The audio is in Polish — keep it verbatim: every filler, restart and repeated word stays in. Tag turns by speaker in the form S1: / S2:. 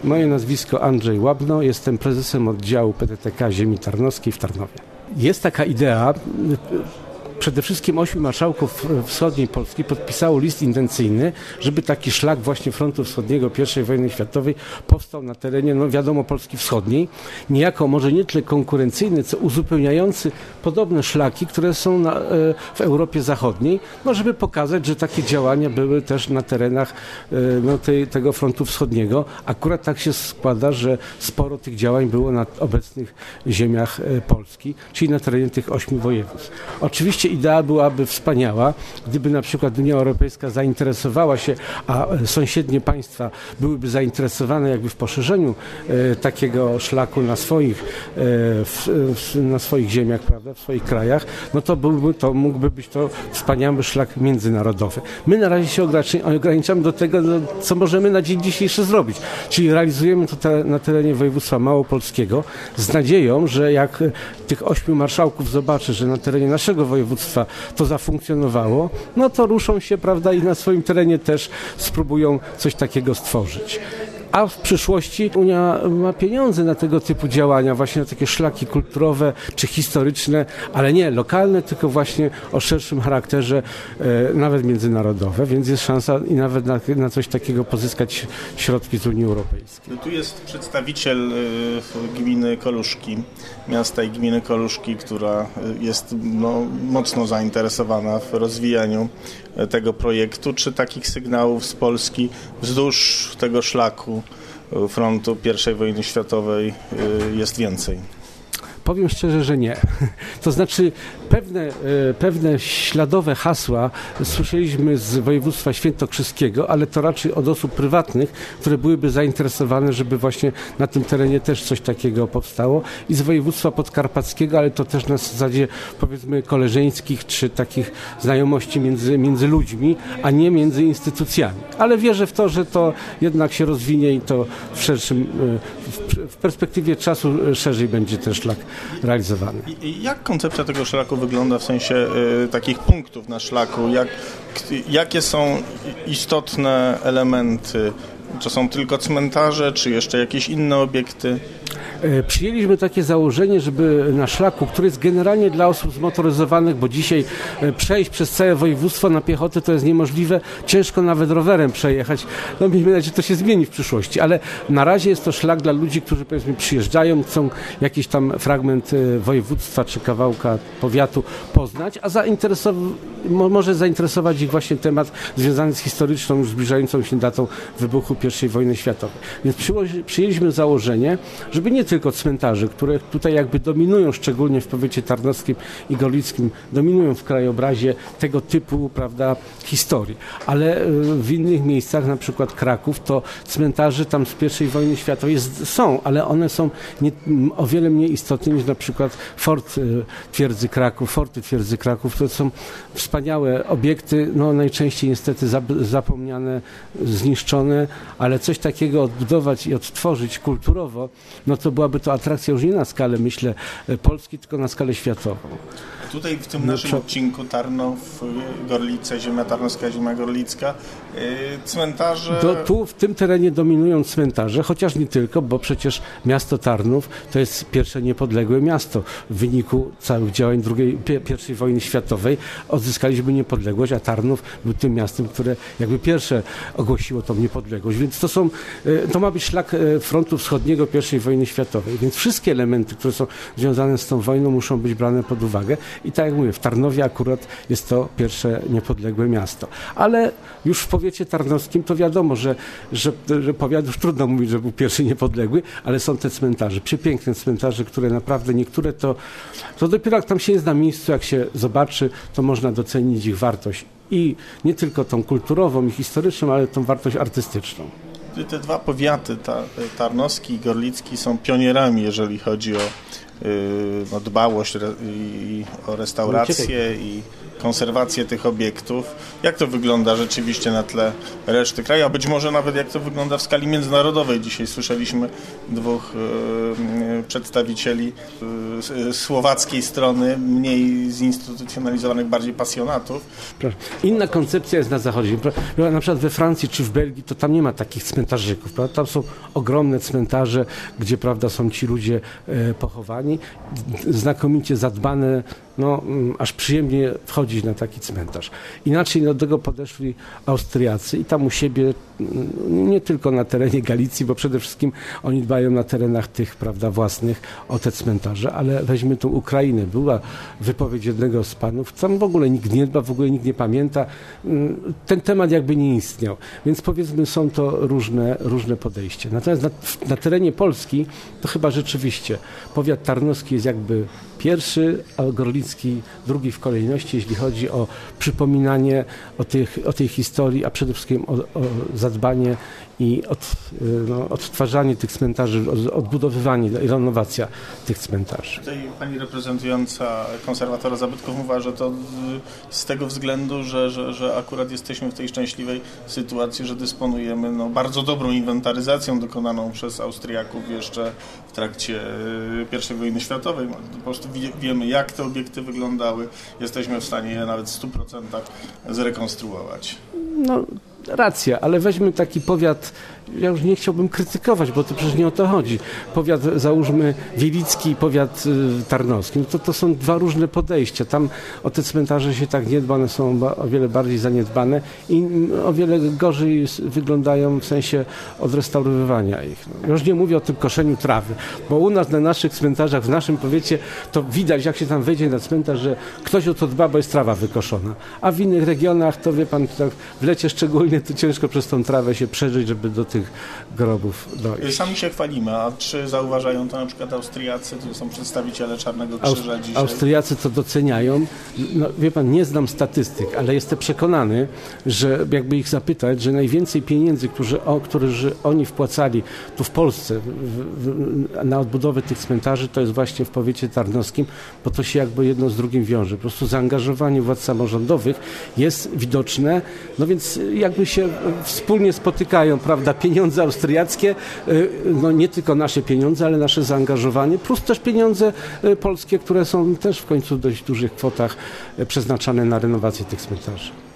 S1: Moje nazwisko Andrzej Łabno, jestem prezesem oddziału P T T K Ziemi Tarnowskiej w Tarnowie. Jest taka idea, przede wszystkim ośmiu marszałków wschodniej Polski podpisało list intencyjny, żeby taki szlak właśnie frontu wschodniego pierwszej wojny światowej powstał na terenie, no wiadomo, Polski wschodniej, niejako może nie tyle konkurencyjny, co uzupełniający podobne szlaki, które są na, w Europie Zachodniej, no żeby pokazać, że takie działania były też na terenach no, tej, tego frontu wschodniego. Akurat tak się składa, że sporo tych działań było na obecnych ziemiach Polski, czyli na terenie tych ośmiu województw. Oczywiście idea byłaby wspaniała, gdyby na przykład Unia Europejska zainteresowała się, a sąsiednie państwa byłyby zainteresowane jakby w poszerzeniu e, takiego szlaku na swoich, e, w, w, na swoich ziemiach, prawda, w swoich krajach, no to byłby to, mógłby być to wspaniały szlak międzynarodowy. My na razie się ograniczamy do tego, no, co możemy na dzień dzisiejszy zrobić, czyli realizujemy to te, na terenie województwa małopolskiego z nadzieją, że jak tych ośmiu marszałków zobaczy, że na terenie naszego województwa to zafunkcjonowało, no to ruszą się, prawda, i na swoim terenie też spróbują coś takiego stworzyć. A w przyszłości Unia ma pieniądze na tego typu działania, właśnie na takie szlaki kulturowe czy historyczne, ale nie lokalne, tylko właśnie o szerszym charakterze, e, nawet międzynarodowe, więc jest szansa i nawet na, na coś takiego pozyskać środki z Unii Europejskiej.
S2: Tu jest przedstawiciel y, gminy Koluszki, miasta i gminy Koluszki, która jest no, mocno zainteresowana w rozwijaniu tego projektu. Czy takich sygnałów z Polski wzdłuż tego szlaku frontu pierwszej wojny światowej jest więcej?
S1: Powiem szczerze, że nie. To znaczy pewne, pewne śladowe hasła słyszeliśmy z województwa świętokrzyskiego, ale to raczej od osób prywatnych, które byłyby zainteresowane, żeby właśnie na tym terenie też coś takiego powstało, i z województwa podkarpackiego, ale to też na zasadzie powiedzmy koleżeńskich czy takich znajomości między, między ludźmi, a nie między instytucjami. Ale wierzę w to, że to jednak się rozwinie i to w szerszym, w, w perspektywie czasu szerzej będzie ten szlak realizowany.
S2: I jak koncepcja tego szlaku wygląda w sensie y, takich punktów na szlaku? Jak, jakie są istotne elementy? Czy są tylko cmentarze, czy jeszcze jakieś inne obiekty?
S1: Przyjęliśmy takie założenie, żeby na szlaku, który jest generalnie dla osób zmotoryzowanych, bo dzisiaj przejść przez całe województwo na piechotę to jest niemożliwe, ciężko nawet rowerem przejechać. No miejmy nadzieję, że to się zmieni w przyszłości, ale na razie jest to szlak dla ludzi, którzy powiedzmy przyjeżdżają, chcą jakiś tam fragment województwa czy kawałka powiatu poznać, a zainteresow- może zainteresować ich właśnie temat związany z historyczną, już zbliżającą się datą wybuchu pierwszej wojny światowej. Więc przyło- przyjęliśmy założenie, żeby nie tylko cmentarze, które tutaj jakby dominują, szczególnie w powiecie tarnowskim i gorlickim, dominują w krajobrazie tego typu, prawda, historii. Ale w innych miejscach, na przykład Kraków, to cmentarze tam z pierwszej wojny światowej jest, są, ale one są nie, o wiele mniej istotne niż na przykład fort twierdzy Kraków, forty twierdzy Kraków. To są wspaniałe obiekty, no najczęściej niestety zapomniane, zniszczone, ale coś takiego odbudować i odtworzyć kulturowo, no to byłaby to atrakcja już nie na skalę, myślę, Polski, tylko na skalę światową.
S2: Tutaj w tym naszym no, odcinku Tarnów, Gorlice, ziemia tarnowska, ziemia gorlicka, yy, cmentarze...
S1: To, tu w tym terenie dominują cmentarze, chociaż nie tylko, bo przecież miasto Tarnów to jest pierwsze niepodległe miasto. W wyniku całych działań drugiej, pierwszej wojny światowej odzyskaliśmy niepodległość, a Tarnów był tym miastem, które jakby pierwsze ogłosiło tą niepodległość. Więc to są, to ma być szlak frontu wschodniego pierwszej wojny światowej. Więc wszystkie elementy, które są związane z tą wojną, muszą być brane pod uwagę. I tak jak mówię, w Tarnowie akurat jest to pierwsze niepodległe miasto. Ale już w powiecie tarnowskim to wiadomo, że, że, że powiat już trudno mówić, że był pierwszy niepodległy, ale są te cmentarze, przepiękne cmentarze, które naprawdę niektóre to, to dopiero jak tam się jest na miejscu, jak się zobaczy, to można docenić ich wartość. I nie tylko tą kulturową i historyczną, ale tą wartość artystyczną.
S2: Te dwa powiaty, ta, tarnowski i gorlicki, są pionierami, jeżeli chodzi o no, dbałość i o restaurację i konserwację tych obiektów. Jak to wygląda rzeczywiście na tle reszty kraju, a być może nawet jak to wygląda w skali międzynarodowej. Dzisiaj słyszeliśmy dwóch y, przedstawicieli y, słowackiej strony, mniej zinstytucjonalizowanych, bardziej pasjonatów.
S1: Inna koncepcja jest na zachodzie. Na przykład we Francji czy w Belgii to tam nie ma takich cmentarzyków. Prawda? Tam są ogromne cmentarze, gdzie prawda, są ci ludzie e, pochowani, znakomicie zadbane, no, aż przyjemnie wchodzić na taki cmentarz. Inaczej do tego podeszli Austriacy i tam u siebie, nie tylko na terenie Galicji, bo przede wszystkim oni dbają na terenach tych, prawda, własnych o te cmentarze, ale weźmy tą Ukrainę. Była wypowiedź jednego z panów, tam w ogóle nikt nie dba, w ogóle nikt nie pamięta. Ten temat jakby nie istniał. Więc powiedzmy, są to różne, różne podejścia. Natomiast na, na terenie Polski to chyba rzeczywiście powiat tarnowski jest jakby pierwszy, a Gorlicki drugi w kolejności, jeśli chodzi o przypominanie o, tych, o tej historii, a przede wszystkim o, o zadbanie i od, no, odtwarzanie tych cmentarzy, odbudowywanie i renowacja tych cmentarzy.
S2: Tutaj pani reprezentująca konserwatora zabytków mówiła, że to z tego względu, że, że, że akurat jesteśmy w tej szczęśliwej sytuacji, że dysponujemy no, bardzo dobrą inwentaryzacją dokonaną przez Austriaków jeszcze w trakcie pierwszej wojny światowej. Po prostu wiemy, jak te obiekty wyglądały. Jesteśmy w stanie je nawet w stu procentach zrekonstruować.
S1: No, racja, ale weźmy taki powiat, ja już nie chciałbym krytykować, bo to przecież nie o to chodzi. Powiat, załóżmy, wielicki i powiat y, tarnowski, no to, to są dwa różne podejścia. Tam o te cmentarze się tak nie dba, one są o wiele bardziej zaniedbane i o wiele gorzej wyglądają w sensie odrestaurowywania ich. No, już nie mówię o tym koszeniu trawy, bo u nas na naszych cmentarzach, w naszym powiecie, to widać, jak się tam wejdzie na cmentarz, że ktoś o to dba, bo jest trawa wykoszona. A w innych regionach, to wie pan, tak w lecie szczególnie, to ciężko przez tą trawę się przeżyć, żeby do tych grobów dojść.
S2: Sami się chwalimy, a czy zauważają to na przykład Austriacy, to są przedstawiciele Czarnego Krzyża
S1: Aust-
S2: dzisiaj?
S1: Austriacy to doceniają. No, wie pan, nie znam statystyk, ale jestem przekonany, że jakby ich zapytać, że najwięcej pieniędzy, którzy, o, którzy oni wpłacali tu w Polsce w, w, na odbudowę tych cmentarzy, to jest właśnie w powiecie tarnowskim, bo to się jakby jedno z drugim wiąże. Po prostu zaangażowanie władz samorządowych jest widoczne, no więc jakby się wspólnie spotykają, prawda, pieniądze austriackie, no nie tylko nasze pieniądze, ale nasze zaangażowanie, plus też pieniądze polskie, które są też w końcu w dość dużych kwotach przeznaczane na renowację tych cmentarzy.